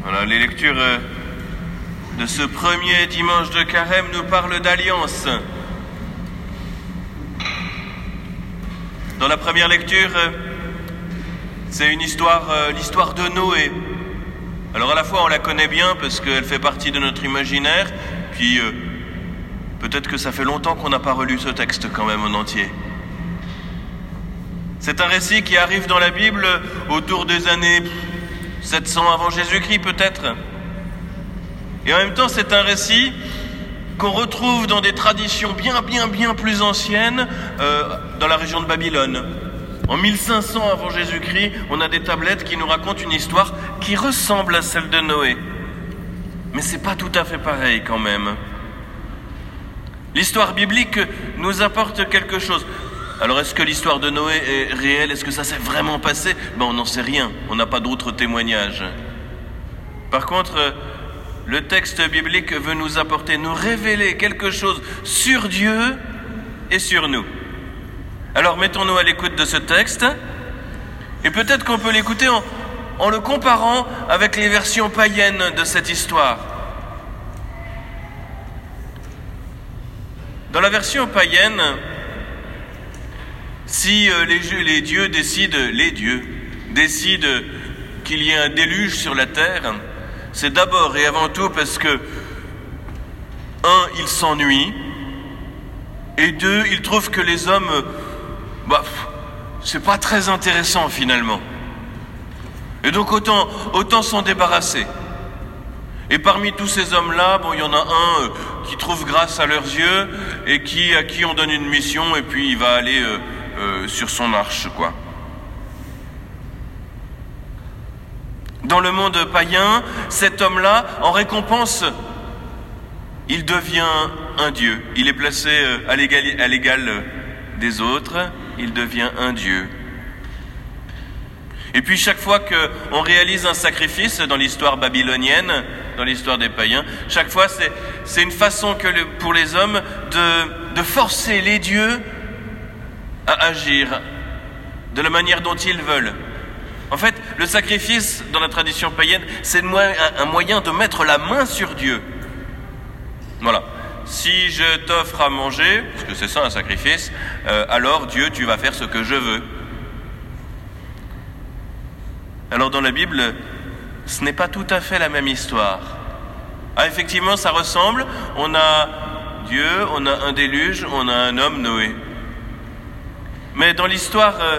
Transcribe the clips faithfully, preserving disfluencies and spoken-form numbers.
Voilà, les lectures de ce premier dimanche de Carême nous parlent d'alliance. Dans la première lecture, c'est une histoire, l'histoire de Noé. Alors à la fois on la connaît bien parce qu'elle fait partie de notre imaginaire, puis euh, peut-être que ça fait longtemps qu'on n'a pas relu ce texte quand même en entier. C'est un récit qui arrive dans la Bible autour des années sept cents avant Jésus-Christ peut-être. Et en même temps c'est un récit qu'on retrouve dans des traditions bien bien bien plus anciennes euh, dans la région de Babylone. En mille cinq cents avant Jésus-Christ, on a des tablettes qui nous racontent une histoire qui ressemble à celle de Noé. Mais c'est pas tout à fait pareil quand même. L'histoire biblique nous apporte quelque chose. Alors est-ce que l'histoire de Noé est réelle? Est-ce que ça s'est vraiment passé? Ben on n'en sait rien, on n'a pas d'autres témoignages. Par contre, le texte biblique veut nous apporter, nous révéler quelque chose sur Dieu et sur nous. Alors mettons-nous à l'écoute de ce texte, et peut-être qu'on peut l'écouter en, en le comparant avec les versions païennes de cette histoire. Dans la version païenne, si euh, les, les dieux décident, les dieux décident qu'il y ait un déluge sur la terre, c'est d'abord et avant tout parce que, un, ils s'ennuient, et deux, ils trouvent que les hommes, bah, c'est pas très intéressant finalement. Et donc autant, autant s'en débarrasser. Et parmi tous ces hommes-là, bon, il y en a un euh, qui trouve grâce à leurs yeux et qui, à qui on donne une mission et puis il va aller euh, euh, sur son arche, quoi. Dans le monde païen, cet homme-là, en récompense, il devient un dieu. Il est placé euh, à l'égal, à l'égal des autres, il devient un dieu. Et puis chaque fois qu'on réalise un sacrifice dans l'histoire babylonienne, dans l'histoire des païens, chaque fois c'est, c'est une façon que le, pour les hommes de, de forcer les dieux à agir de la manière dont ils veulent. En fait, le sacrifice dans la tradition païenne, c'est un moyen de mettre la main sur Dieu. Voilà. Si je t'offre à manger, parce que c'est ça un sacrifice, euh, alors Dieu, tu vas faire ce que je veux. Alors dans la Bible, ce n'est pas tout à fait la même histoire. Ah, effectivement, ça ressemble. On a Dieu, on a un déluge, on a un homme, Noé. Mais dans l'histoire euh,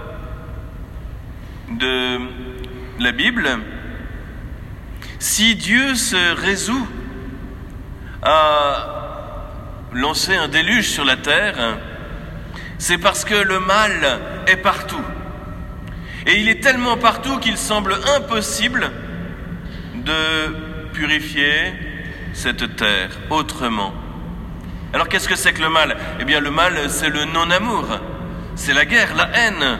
de la Bible, si Dieu se résout à lancer un déluge sur la terre, c'est parce que le mal est partout. Et il est tellement partout qu'il semble impossible de purifier cette terre autrement. Alors qu'est-ce que c'est que le mal? Eh bien le mal, c'est le non-amour, c'est la guerre, la haine.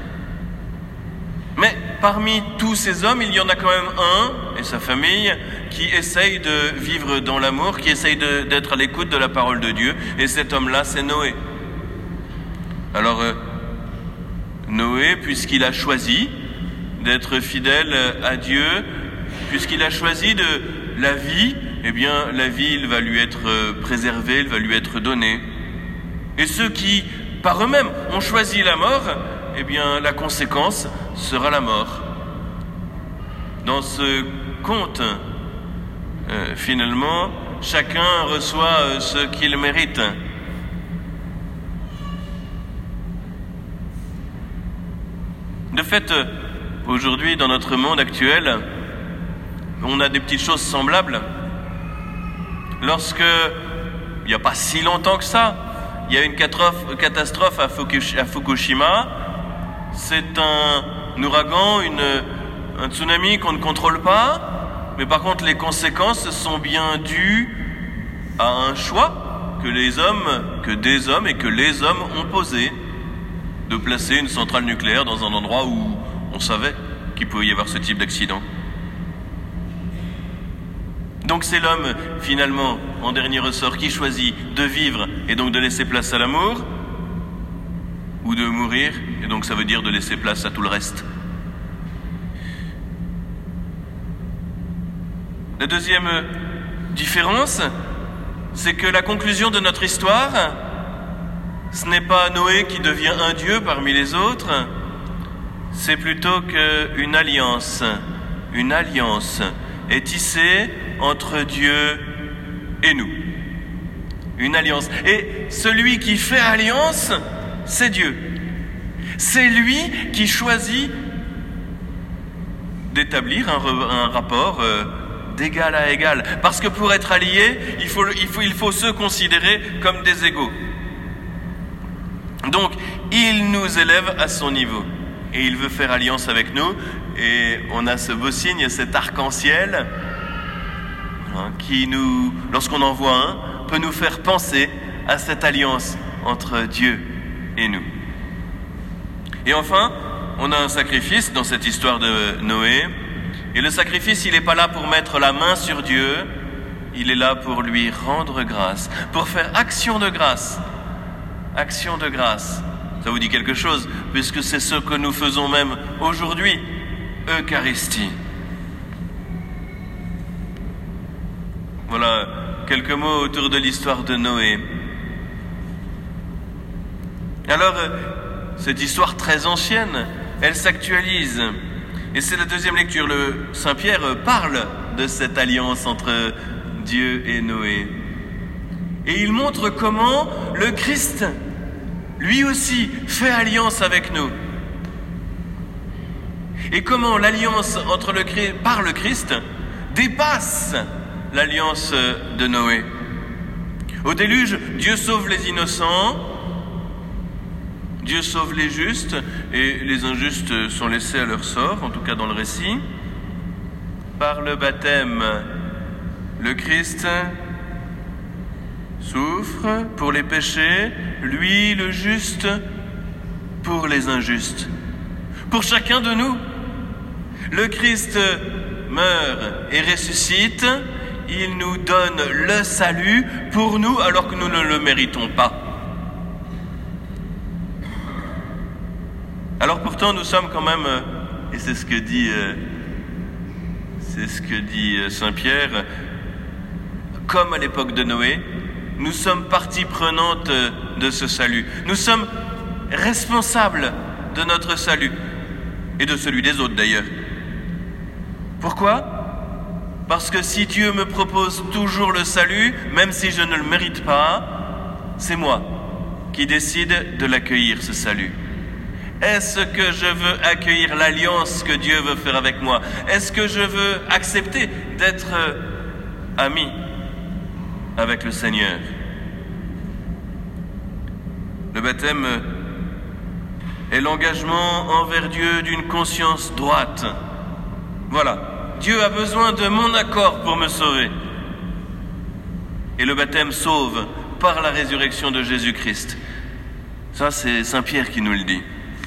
Mais parmi tous ces hommes, il y en a quand même un, et sa famille, qui essaye de vivre dans l'amour, qui essaye de, d'être à l'écoute de la parole de Dieu. Et cet homme-là, c'est Noé. Alors, euh, Noé, puisqu'il a choisi d'être fidèle à Dieu, puisqu'il a choisi de la vie, eh bien, la vie, il va lui être préservée, il va lui être donnée. Et ceux qui, par eux-mêmes, ont choisi la mort, eh bien, la conséquence sera la mort. Dans ce conte, euh, finalement, chacun reçoit euh, ce qu'il mérite. De fait, euh, aujourd'hui, dans notre monde actuel, on a des petites choses semblables. Lorsque, il n'y a pas si longtemps que ça, il y a une catastrophe à Fukushima. C'est un ouragan, une, un tsunami qu'on ne contrôle pas, mais par contre les conséquences sont bien dues à un choix que les hommes, que des hommes et que les hommes ont posé, de placer une centrale nucléaire dans un endroit où on savait qu'il pouvait y avoir ce type d'accident. Donc c'est l'homme, finalement, en dernier ressort, qui choisit de vivre et donc de laisser place à l'amour, ou de mourir, et donc ça veut dire de laisser place à tout le reste. La deuxième différence, c'est que la conclusion de notre histoire, ce n'est pas Noé qui devient un Dieu parmi les autres, c'est plutôt qu'une alliance, une alliance est tissée entre Dieu et nous. Une alliance. Et celui qui fait alliance, c'est Dieu. C'est lui qui choisit d'établir un, un rapport euh, d'égal à égal. Parce que pour être allié, il faut, il faut, il faut se considérer comme des égaux. Donc, il nous élève à son niveau. Et il veut faire alliance avec nous. Et on a ce beau signe, cet arc-en-ciel, hein, qui nous, lorsqu'on en voit un, peut nous faire penser à cette alliance entre Dieu et nous. Et enfin, on a un sacrifice dans cette histoire de Noé. Et le sacrifice, il n'est pas là pour mettre la main sur Dieu, il est là pour lui rendre grâce, pour faire action de grâce. Action de grâce. Ça vous dit quelque chose, puisque c'est ce que nous faisons même aujourd'hui, Eucharistie. Voilà quelques mots autour de l'histoire de Noé. Alors, cette histoire très ancienne, elle s'actualise. Et c'est la deuxième lecture. Le Saint-Pierre parle de cette alliance entre Dieu et Noé. Et il montre comment le Christ, lui aussi, fait alliance avec nous. Et comment l'alliance entre le Christ, par le Christ dépasse l'alliance de Noé. Au déluge, Dieu sauve les innocents, Dieu sauve les justes, et les injustes sont laissés à leur sort, en tout cas dans le récit. Par le baptême, le Christ souffre pour les péchés, lui le juste pour les injustes. Pour chacun de nous, le Christ meurt et ressuscite, il nous donne le salut pour nous alors que nous ne le méritons pas. Alors pourtant nous sommes quand même, et c'est ce que dit, c'est ce que dit Saint Pierre, comme à l'époque de Noé, nous sommes partie prenante de ce salut. Nous sommes responsables de notre salut et de celui des autres d'ailleurs. Pourquoi ? Parce que si Dieu me propose toujours le salut, même si je ne le mérite pas, c'est moi qui décide de l'accueillir, ce salut. Est-ce que je veux accueillir l'alliance que Dieu veut faire avec moi ? Est-ce que je veux accepter d'être ami avec le Seigneur ? Le baptême est l'engagement envers Dieu d'une conscience droite. Voilà. Dieu a besoin de mon accord pour me sauver. Et le baptême sauve par la résurrection de Jésus-Christ. Ça, c'est Saint Pierre qui nous le dit.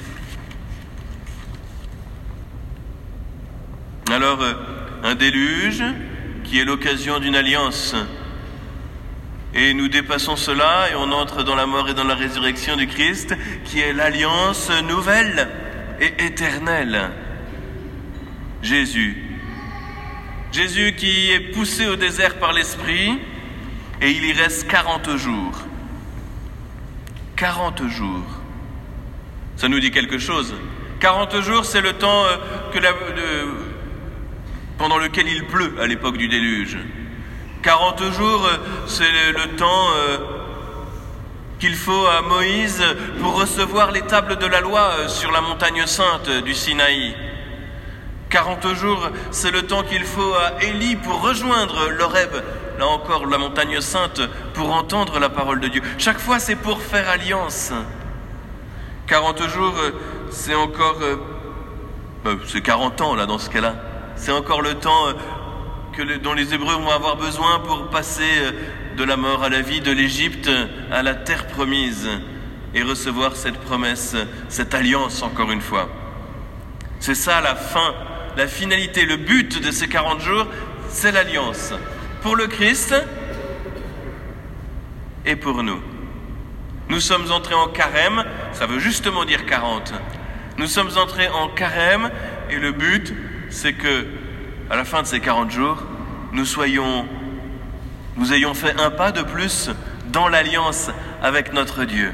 Alors, un déluge qui est l'occasion d'une alliance. Et nous dépassons cela et on entre dans la mort et dans la résurrection du Christ, qui est l'alliance nouvelle et éternelle. Jésus. Jésus qui est poussé au désert par l'Esprit et il y reste quarante jours. quarante jours. Ça nous dit quelque chose. quarante jours, c'est le temps que la, de, pendant lequel il pleut à l'époque du déluge. quarante jours, c'est le, le temps euh, qu'il faut à Moïse pour recevoir les tables de la loi sur la montagne sainte du Sinaï. quarante jours, c'est le temps qu'il faut à Élie pour rejoindre l'Horeb, là encore la montagne sainte, pour entendre la parole de Dieu. Chaque fois, c'est pour faire alliance. quarante jours, c'est encore... Euh, c'est quarante ans, là, dans ce cas-là. C'est encore le temps... Euh, Que le, dont les Hébreux vont avoir besoin pour passer de la mort à la vie, de l'Égypte à la terre promise et recevoir cette promesse, cette alliance encore une fois. C'est ça la fin, la finalité, le but de ces quarante jours, c'est l'alliance. Pour le Christ et pour nous. Nous sommes entrés en carême, ça veut justement dire quarante. Nous sommes entrés en carême et le but, c'est que à la fin de ces quarante jours, nous soyons, nous ayons fait un pas de plus dans l'alliance avec notre Dieu.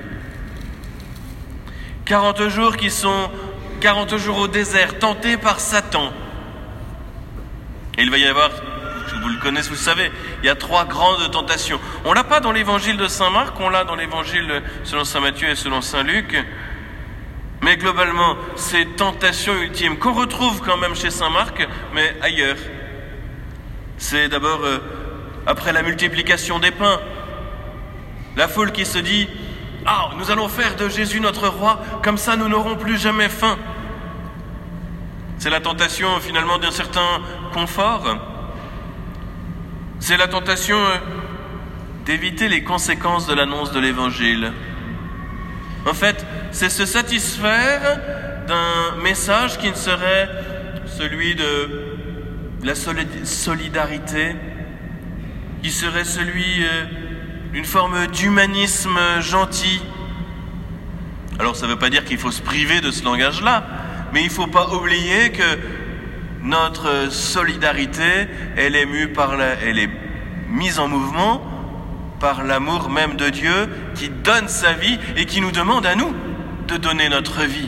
quarante jours qui sont quarante jours au désert, tentés par Satan. Et il va y avoir, vous le connaissez, vous le savez, il y a trois grandes tentations. On ne l'a pas dans l'évangile de Saint Marc, on l'a dans l'évangile selon Saint Matthieu et selon Saint Luc. Mais globalement, ces tentations ultimes qu'on retrouve quand même chez Saint Marc, mais ailleurs. C'est d'abord euh, après la multiplication des pains, la foule qui se dit « Ah, nous allons faire de Jésus notre roi, comme ça nous n'aurons plus jamais faim. » C'est la tentation finalement d'un certain confort. C'est la tentation euh, d'éviter les conséquences de l'annonce de l'Évangile. En fait, c'est se satisfaire d'un message qui ne serait celui de la solidarité, qui serait celui euh, d'une forme d'humanisme gentil. Alors ça ne veut pas dire qu'il faut se priver de ce langage-là, mais il ne faut pas oublier que notre solidarité, elle est mue par la, elle est mise en mouvement par l'amour même de Dieu qui donne sa vie et qui nous demande à nous de donner notre vie.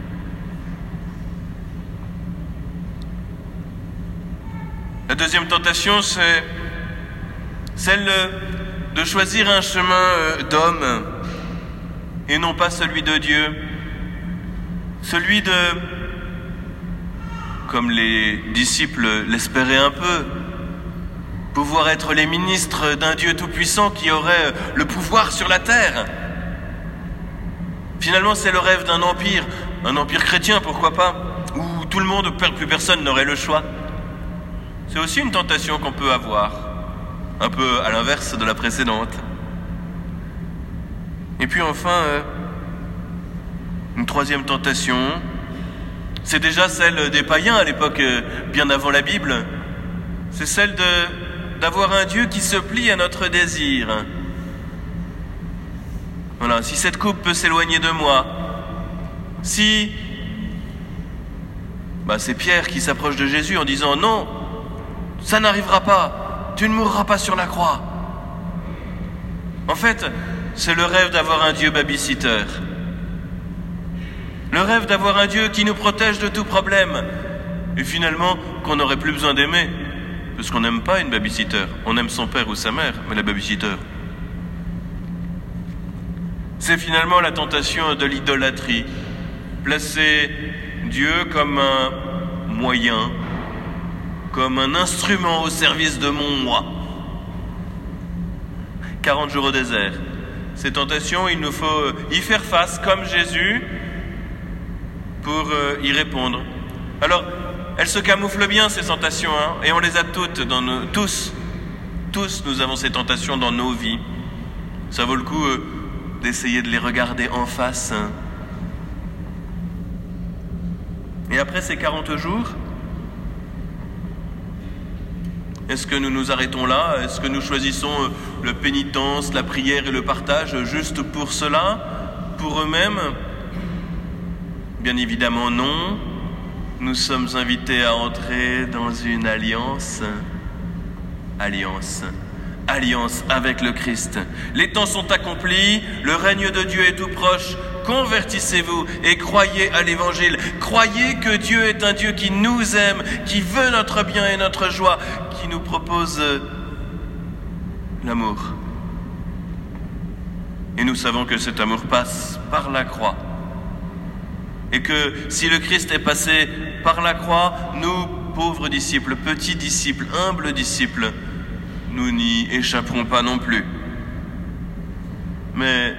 La deuxième tentation, c'est celle de choisir un chemin d'homme et non pas celui de Dieu. Celui de, comme les disciples l'espéraient un peu, pouvoir être les ministres d'un Dieu tout-puissant qui aurait le pouvoir sur la terre. Finalement, c'est le rêve d'un empire, un empire chrétien, pourquoi pas, où tout le monde, plus personne n'aurait le choix. C'est aussi une tentation qu'on peut avoir, un peu à l'inverse de la précédente. Et puis enfin, euh, une troisième tentation, c'est déjà celle des païens à l'époque, euh, bien avant la Bible. C'est celle de d'avoir un Dieu qui se plie à notre désir. Voilà, si cette coupe peut s'éloigner de moi, si bah, c'est Pierre qui s'approche de Jésus en disant non, ça n'arrivera pas, tu ne mourras pas sur la croix. En fait, c'est le rêve d'avoir un Dieu babysitter. Le rêve d'avoir un Dieu qui nous protège de tout problème. Et finalement, qu'on n'aurait plus besoin d'aimer. Parce qu'on n'aime pas une babysitter. On aime son père ou sa mère, mais la babysitter. C'est finalement la tentation de l'idolâtrie. Placer Dieu comme un moyen, comme un instrument au service de mon moi. quarante jours au désert. Ces tentations, il nous faut y faire face comme Jésus pour y répondre. Alors, elles se camouflent bien, ces tentations, hein, et on les a toutes, dans nos, tous. Tous, nous avons ces tentations dans nos vies. Ça vaut le coup euh, d'essayer de les regarder en face. Hein. Et après ces quarante jours, est-ce que nous nous arrêtons là? Est-ce que nous choisissons euh, la pénitence, la prière et le partage juste pour cela, pour eux-mêmes? Bien évidemment non. Nous sommes invités à entrer dans une alliance, alliance, alliance avec le Christ. Les temps sont accomplis, le règne de Dieu est tout proche. Convertissez-vous et croyez à l'Évangile. Croyez que Dieu est un Dieu qui nous aime, qui veut notre bien et notre joie, qui nous propose l'amour. Et nous savons que cet amour passe par la croix. Et que si le Christ est passé par la croix, nous, pauvres disciples, petits disciples, humbles disciples, nous n'y échapperons pas non plus. Mais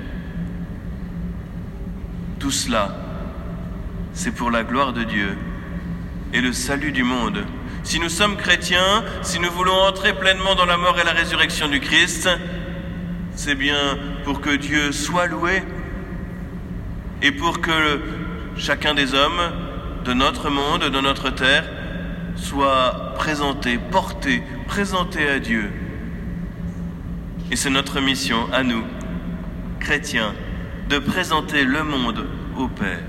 tout cela, c'est pour la gloire de Dieu et le salut du monde. Si nous sommes chrétiens, si nous voulons entrer pleinement dans la mort et la résurrection du Christ, c'est bien pour que Dieu soit loué et pour que chacun des hommes de notre monde, de notre terre, soit présenté, porté, présenté à Dieu. Et c'est notre mission à nous, chrétiens, de présenter le monde au Père,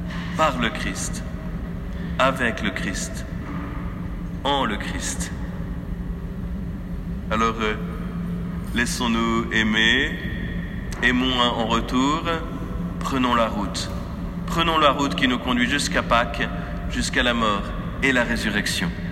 par le Christ, avec le Christ, en le Christ. Alors, euh, laissons-nous aimer, aimons un en retour, prenons la route. Prenons la route qui nous conduit jusqu'à Pâques, jusqu'à la mort et la résurrection.